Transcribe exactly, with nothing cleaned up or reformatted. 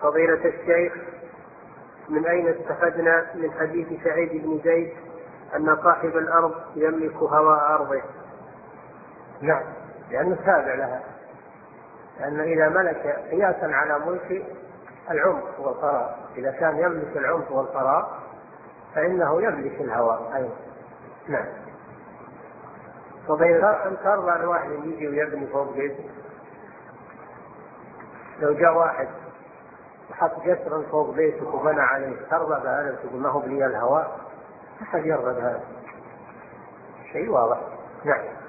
فضيلة الشيخ، من أين استفدنا من حديث سعيد بن زيد أن صاحب الأرض يملك هواء أرضه؟ نعم، لأنه تابع لها، لأنه إذا ملك قياسا على ملك العمق والفراغ، إذا كان يملك العمق والفراغ فإنه يملك الهواء أيضا. نعم. فضيلة أن ترضى عن واحد يجي ويبني فوق بيته؟ لو جاء واحد وحط جسرا فوق بيتك وبنى عليه، ترضى بهذا؟ تقول ما هو بلي الهواء؟ أحد يرضى بهذا؟ شيء واضح. نعم.